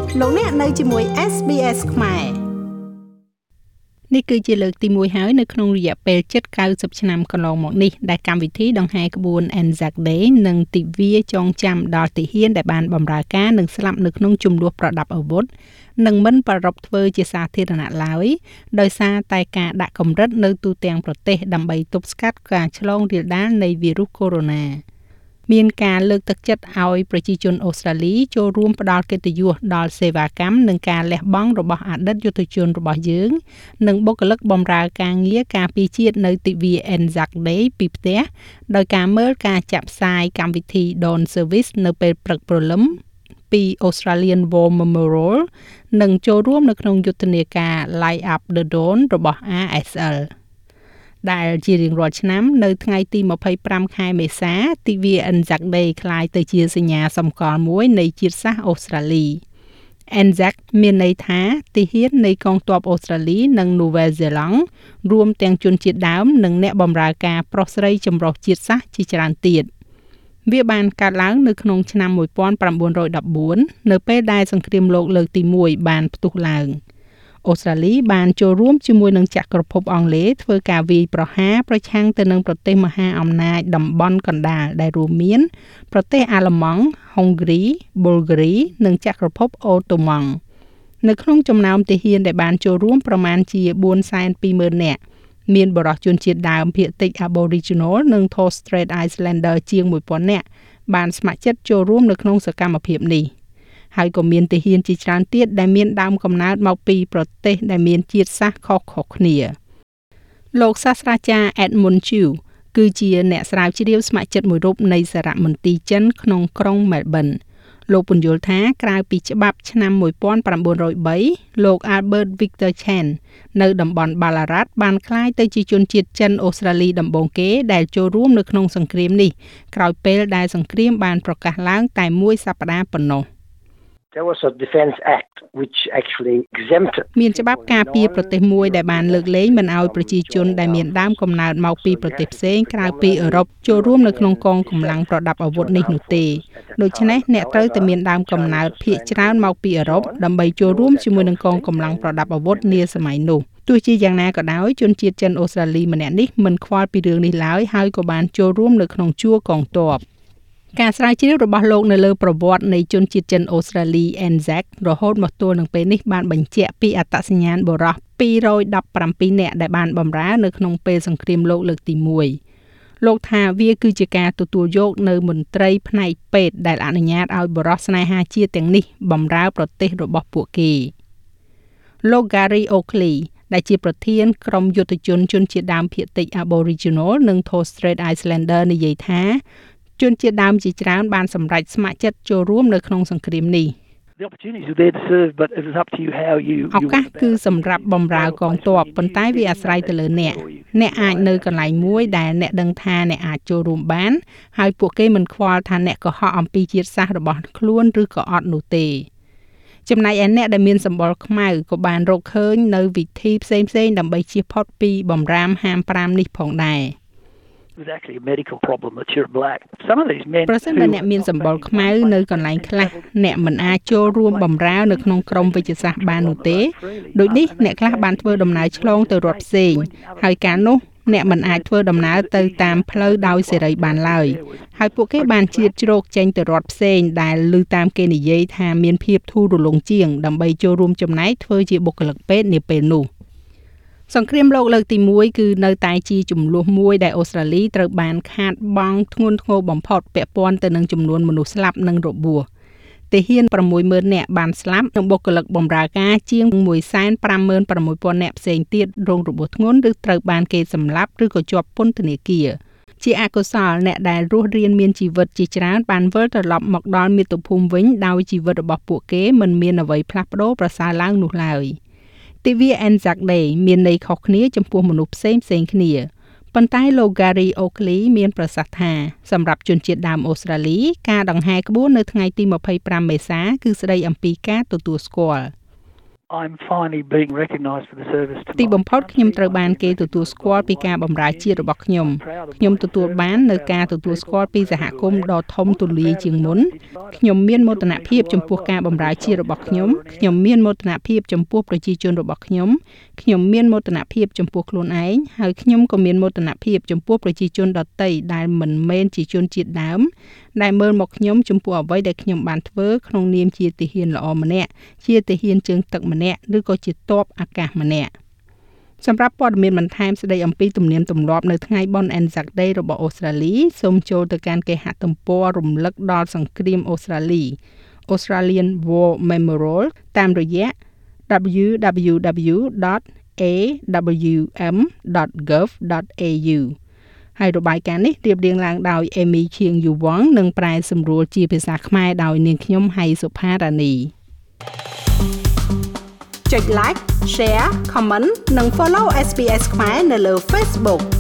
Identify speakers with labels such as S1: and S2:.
S1: លោកអ្នកនៅជាមួយ SBS ខ្មែរនេះគឺជាលើកទី1ហើយនៅក្នុងរយៈពេលជិត90ឆ្នាំកន្លងមកនេះដែលកម្មវិធីដង្ហែក្បួន Anzac Day នឹងទិវាចងចាំដល់ទាហានដែលបានបម្រើការនិងស្លាប់នៅក្នុងជម្លោះប្រដាប់អាវុធនឹងមិនប្រារព្ធធ្វើជាសាធារណៈឡើយដោយសារតែការដាក់កម្រិតនៅទូទាំងប្រទេសដើម្បីទប់ស្កាត់ការឆ្លងរាលដាលនៃវីរុសកូវីដ -19 មានការលើកទឹកចិត្តឲ្យប្រជាជនអូស្ត្រាលីចូលរួមផ្ដល់កិត្តិយសដល់សេវាកម្មនិងការលះបង់របស់អតីតយុទ្ធជនរបស់យើងនិងបុគ្គលិកបម្រើការងារការពារជាតិនៅទិវា Anzac Day ពីផ្ទះដោយការមើលការចាក់ផ្សាយកម្មវិធី Dawn Service នៅពេលព្រឹកព្រលឹមពី Australian War Memorial និងចូលរួមនៅក្នុងយុទ្ធនាការ Light Up the Dawn របស់ RSLដែលជារៀងរាល់ឆ្នាំនៅថ្ងៃទី25ខែមេសាទិវា Anzac Day ក្លាយទៅជាសញ្ញាសម្គាល់មួយនៃជាតិសាសន៍អូស្ត្រាលី Anzac មានន័យថាទាហាននៃកងទ័ពអូស្ត្រាលីនិងនូវែលសេឡង់រួមទាំងជនជាតិដើមនិងអ្នកបម្រើការប្រុសស្រីចម្រុះជាតិសាសន៍ជាច្រើនទៀតវាបានកើតឡើងនៅក្នុងឆ្នាំ1914នៅពេលដែលសង្គ្រាមលោកលើកទី1បានផ្ទុះឡើងអូស្ត្រាលីបានចូលរួមជាមួយនឹងចក្រភពអង់គ្លេសធ្វើការវាយប្រហារប្រឆាំងទៅនឹងប្រទេសមហាអំណាចតំបន់កណ្ដាលដែលរួមមានប្រទេសអាល្លឺម៉ង់ ហុងគ្រី ប៊ុលហ្គារី និងចក្រភពអូតូម៉ង់នៅក្នុងចំណោមទាហានដែលបានចូលរួមប្រមាណជា 420,000 នាក់មានបរិសុទ្ធជនជាតិដើមភាគតិច Aboriginal និង Torres Strait Islander ជាង 1,000 នាក់បានស្ម័គ្រចិត្តចូលរួមនៅក្នុងសកម្មភាពនេះហើយក៏មានទាហានជាច្រើនទៀតដែលមានដើមកំណើតមកពីប្រទេសដែលមានជាតិសាសន៍ខុសៗគ្នាលោកសាស្ត្រាចារ្យ Edmund Chew គឺជាអ្នកស្រាវជ្រាវស្ម័គ្រចិត្តមួយរូបនៃសារមន្ទីរចិនក្នុងក្រុង Melbourne លោកពន្យល់ថាក្រៅពីច្បាប់ឆ្នាំ1903លោក Albert Victor Chan នៅតំបន់ Ballarat បានក្លាយទៅជាជនជាតិចិនអូស្ត្រាលីដំបូងគេដែលចូលរួមនៅក្នុងសង្គ្រាមនេះក្រោយពេលដែលសង្គ្រាមបានប្រកាសឡើងតែមួយសប្តាហ៍ប៉ុណ្ណោះ
S2: There was a Defence Act which actually exempted
S1: មានច្បាប់ការពារប្រទេសមួយដែលបានលើកលែងមិនឲ្យប្រជាជនដែលមានដើមកំណើតមកពីប្រទេសផ្សេងក្រៅពីអឺរ៉ុបចូលរួមនៅក្នុងកងកម្លាំងប្រដាប់អាវុធនេះនោះទេដូច្នេះអ្នកត្រូវតែមានដើមកំណើតភាគច្រើនមកពីអឺរ៉ុបដើម្បីចូលរួមជាមួយនឹងកងកម្លាំងប្រដាប់អាវុធនាសម័យនោះទោះជាយ៉ាងណាក៏ដោយជនជាតិចិនអូស្ត្រាលីម្នាក់នេះមិនខ្វល់ពីរឿងនេះឡើយហើយក៏បានចូលរួមនៅក្នុងជួរកងទ័ពការស្រាវជ្រាវរបស់លោកនៅលើប្រវត្តិនៃជនជាតិចិនអូស្ត្រាលី Anzac រហូតមកទល់នឹងពេលនេះបានបញ្ជាក់ពីអត្តសញ្ញាណបុរស217នាក់ដែលបានបម្រើនៅក្នុងពេលសង្គ្រាមលោកលើកទី1លោកថាវាគឺជាការទទួលយកនៅមន្ត្រីផ្នែកពេទ្យដែលអនុញ្ញាតឲ្យបុរសស្នេហាជាតិទាំងនេះបម្រើប្រទេសរបស់ពួកគេលោក Gary Oakley ដែលជាប្រធានក្រុមយុទ្ធជនជាតិដើមភាគតិច Aboriginal និង Torres Strait Islander និយាយថាជនជាតិដើមជាច្រើនបានសម្រេចស្ម័គ្រចិត្តចូលរួមនៅក្នុងសង្គ្រាមនេះឱកាសគឺសម្រាប់បម្រើកងទ័ពប៉ុន្តែវាអាស្រ័យទៅលើអ្នកអាចនៅកន្លែងមួយដែលអ្នកដឹងថាអ្នកអាចចូលរួមបានហើយពួកគេមិនខ្វល់ថាអ្នកកុហកអំពីជាតិសាសន៍របស់ខ្លួនឬក៏អត់នោះទេចំណែកឯអ្នកដែលមានសម្បុរខ្មៅក៏បានរកឃើញនៅវិធីផ្សេងៗដើម្បីជៀសផុតពីបំរាមហាម5នេះផងដែរ
S2: was actually a medical problem that you're black. Some of these men
S1: ប្រសិនបើអ្នកមានសម្បុរខ្មៅនៅកន្លែងខ្លះអ្នកមិនអាចចូលរួមបម្រើនៅក្នុងក្រុមវិទ្យាសាស្ត្របាននោះទេដូចនេះអ្នកខ្លះបានធ្វើដំណើរឆ្លងទៅរដ្ឋផ្សេងហើយការនោះអ្នកមិនអាចធ្វើដំណើរទៅតាមផ្លូវដោយសេរីបានឡើយហើយពួកគេបានជ្រៀតជ្រោកចេញទៅរដ្ឋផ្សេងដែលឮតាមគេនិយាយថាមានភាពធូររលុងជាងដើម្បីចូលរួមចំណែកធ្វើជាបុគ្គលិកពេទ្យនាពេលនោះសង្គ្រាមលោកលើកទី1គឺនៅតែជាចំនួនមួយដែលអូស្ត្រាលីត្រូវបានខាតបង់ធ្ងន់ធ្ងរបំផុតពាក់ព័ន្ធទៅនឹងចំនួនមនុស្សស្លាប់និងរបួសទាហាន 60,000 នាក់បានស្លាប់និងបុគ្គលិកបម្រើការជាង 156,000 នាក់ផ្សេងទៀតរងរបួសធ្ងន់ឬត្រូវបានគេសម្លាប់ឬក៏ជាប់ពន្ធនាគារជាអកុសលអ្នកដែលរស់រានមានជីវិតជាច្រើនបានវិលត្រឡប់មកដល់មាតុភូមិវិញដោយជីវិតរបស់ពួកគេមិនមានអ្វីផ្លាស់ប្ដូរប្រសើរឡើងនោះឡើយទិវា Anzac Day មានន័យខុសគ្នាចំពោះមនុស្សផ្សេងគ្នាប៉ុន្តែលោក Gary Oakley មានប្រសាសន៍ថាសម្រាប់ជនជាតិដើមអូស្ត្រាលីការដង្ហែក្បួននៅថ្ងៃទី25មេសាគឺស្ដីអំពីការទទួលស្គាល់
S3: I'm finally being recognised for the service to
S1: ទីបំផុតខ្ញុំត្រូវបានគេទទួលស្គាល់ពីការបម្រើជាតិរបស់ខ្ញុំទទួលបាននូវការទទួលស្គាល់ពីសហគមន៍ដ៏ធំទូលាយជាងមុនខ្ញុំមានមោទនភាពចំពោះការបម្រើជាតិរបស់ខ្ញុំមានមោទនភាពចំពោះប្រជាជនរបស់ខ្ញុំមានមោទនភាពចំពោះខ្លួនឯងហើយខ្ញុំក៏មានមោទនភាពចំពោះប្រជាជនដទៃដែលមិនមែនជាជនជាតិដើមដែលមើលមកខ្ញុំចំពោះអ្វីដែលខ្ញុំបានធ្វើក្នុងនាមជាទាហានល្អម្នាក់ជាទាហានជើងទឹកម្នាក់ឬក៏ជាទ័ពអាកាសម្នាក់សម្រាប់ព័ត៌មានបន្ថែមស្ដីអំពីទំនៀមទម្លាប់នៅថ្ងៃបុណ្យ Anzac Day របស់អូស្ត្រាលីសូមចូលទៅកាន់គេហទំព័ររំលឹកដល់សង្គ្រាមអូស្ត្រាលី Australian War Memorial តាមរយៈ www.awm.gov.au ហើយរបាយការណ៍នេះរៀបរៀងឡើងដោយ Amy Chiang Yuwang និងប្រែសម្រួលជាភាសាខ្មែរដោយនាងខ្ញុំហៃសុផារ៉ានីចុច like share comment និង follow SBS ខ្មែរនៅលើ Facebook